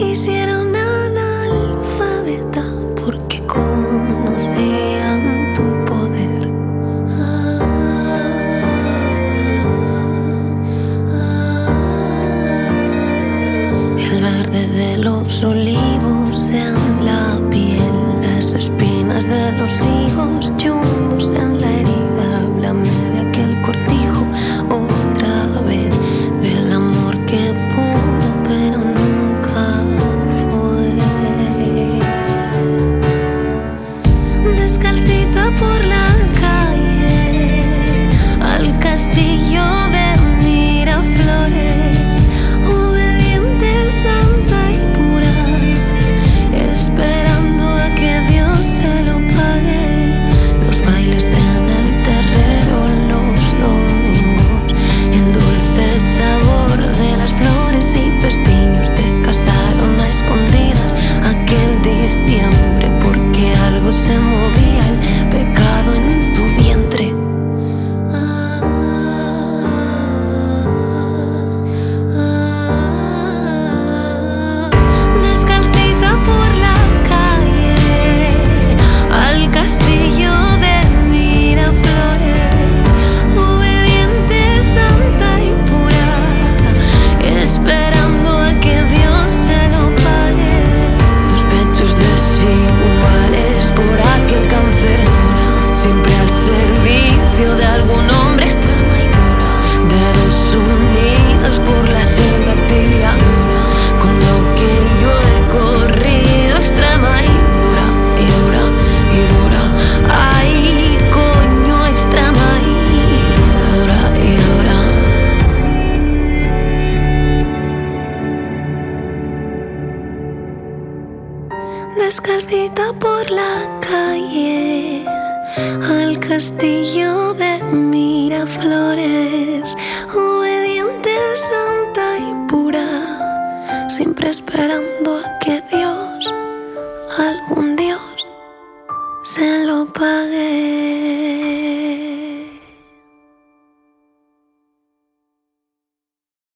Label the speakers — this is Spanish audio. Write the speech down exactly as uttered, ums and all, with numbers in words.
Speaker 1: quisiera una analfabeta porque conocían tu poder. Ah, ah, el verde de los olivos en la piel, las espinas de los higos, chumbos en la herida. Háblame de aquel cortijo otra vez, del amor que pudo pero nunca fue. Descalcita por la calle, al castillo de Miraflores, obediente, santa y pura, esperando a que Dios se lo pague. Los bailes en el terrero los domingos, el dulce sabor de las flores y pestiños. Te casaron a escondidas aquel diciembre porque algo se movía, el pecado en tu vientre. Ah, ah, ah. Descalcita por la calle, al castillo de Miraflores, obediente, santa y pura, esperando a que Dios se lo pague. Tus pechos desiguales por aquel cáncer, siempre al servicio de algún hombre, extrema y dura. Dedos unidos por la senda actilia, con lo que yo he corrido, extrema y dura, y dura, y dura. Ay, coño, extrema y dura, y dura. Descalcita por la calle, al castillo de Miraflores, obediente, santa y pura, siempre esperando a que Dios, algún Dios, se lo pague.